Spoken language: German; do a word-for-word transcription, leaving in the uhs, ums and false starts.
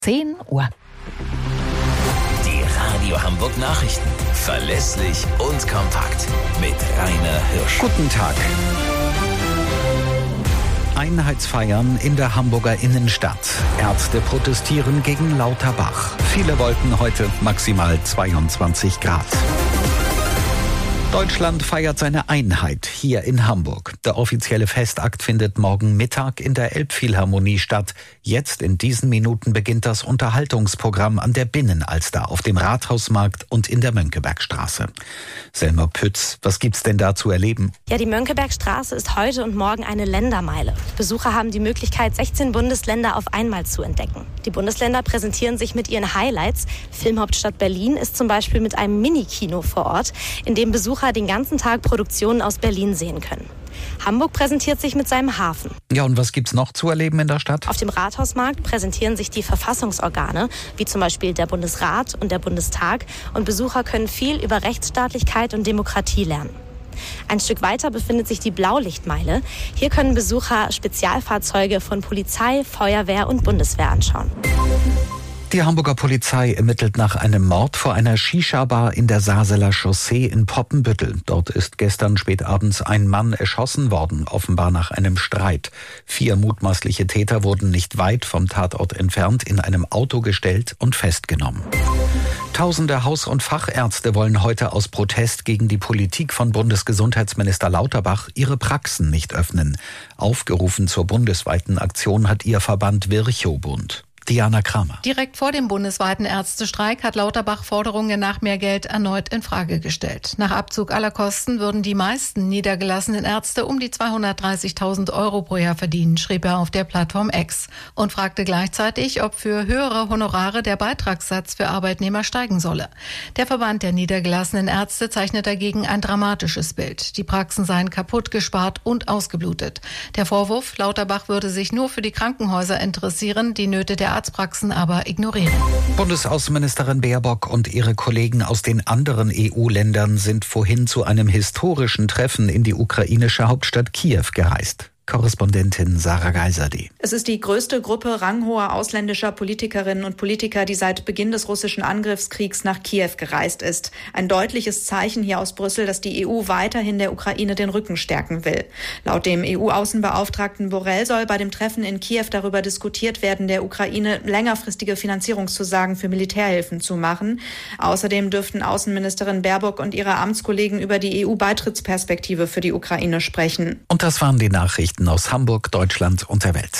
zehn Uhr. Die Radio Hamburg Nachrichten. Verlässlich und kompakt. Mit Rainer Hirsch. Guten Tag. Einheitsfeiern in der Hamburger Innenstadt. Ärzte protestieren gegen Lauterbach. Viele wollten heute maximal zweiundzwanzig Grad. Deutschland feiert seine Einheit hier in Hamburg. Der offizielle Festakt findet morgen Mittag in der Elbphilharmonie statt. Jetzt in diesen Minuten beginnt das Unterhaltungsprogramm an der Binnenalster, auf dem Rathausmarkt und in der Mönckebergstraße. Selma Pütz, was gibt's denn da zu erleben? Ja, die Mönckebergstraße ist heute und morgen eine Ländermeile. Besucher haben die Möglichkeit, sechzehn Bundesländer auf einmal zu entdecken. Die Bundesländer präsentieren sich mit ihren Highlights. Filmhauptstadt Berlin ist zum Beispiel mit einem Minikino vor Ort, in dem Besucher den ganzen Tag Produktionen aus Berlin sehen können. Hamburg präsentiert sich mit seinem Hafen. Ja, und was gibt's noch zu erleben in der Stadt? Auf dem Rathausmarkt präsentieren sich die Verfassungsorgane, wie zum Beispiel der Bundesrat und der Bundestag. Und Besucher können viel über Rechtsstaatlichkeit und Demokratie lernen. Ein Stück weiter befindet sich die Blaulichtmeile. Hier können Besucher Spezialfahrzeuge von Polizei, Feuerwehr und Bundeswehr anschauen. Die Hamburger Polizei ermittelt nach einem Mord vor einer Shisha-Bar in der Saseler Chaussee in Poppenbüttel. Dort ist gestern spätabends ein Mann erschossen worden, offenbar nach einem Streit. Vier mutmaßliche Täter wurden nicht weit vom Tatort entfernt in einem Auto gestellt und festgenommen. Tausende Haus- und Fachärzte wollen heute aus Protest gegen die Politik von Bundesgesundheitsminister Lauterbach ihre Praxen nicht öffnen. Aufgerufen zur bundesweiten Aktion hat ihr Verband Virchow-Bund. Diana Kramer. Direkt vor dem bundesweiten Ärztestreik hat Lauterbach Forderungen nach mehr Geld erneut in Frage gestellt. Nach Abzug aller Kosten würden die meisten niedergelassenen Ärzte um die zweihundertdreißigtausend Euro pro Jahr verdienen, schrieb er auf der Plattform X und fragte gleichzeitig, ob für höhere Honorare der Beitragssatz für Arbeitnehmer steigen solle. Der Verband der niedergelassenen Ärzte zeichnet dagegen ein dramatisches Bild. Die Praxen seien kaputt gespart und ausgeblutet. Der Vorwurf, Lauterbach würde sich nur für die Krankenhäuser interessieren, die Nöte der Arztpraxen aber ignorieren. Bundesaußenministerin Baerbock und ihre Kollegen aus den anderen E U-Ländern sind vorhin zu einem historischen Treffen in die ukrainische Hauptstadt Kiew gereist. Korrespondentin Sarah Geiserde. Es ist die größte Gruppe ranghoher ausländischer Politikerinnen und Politiker, die seit Beginn des russischen Angriffskriegs nach Kiew gereist ist. Ein deutliches Zeichen hier aus Brüssel, dass die E U weiterhin der Ukraine den Rücken stärken will. Laut dem E U-Außenbeauftragten Borrell soll bei dem Treffen in Kiew darüber diskutiert werden, der Ukraine längerfristige Finanzierungszusagen für Militärhilfen zu machen. Außerdem dürften Außenministerin Baerbock und ihre Amtskollegen über die E U-Beitrittsperspektive für die Ukraine sprechen. Und das waren die Nachrichten aus Hamburg, Deutschland und der Welt.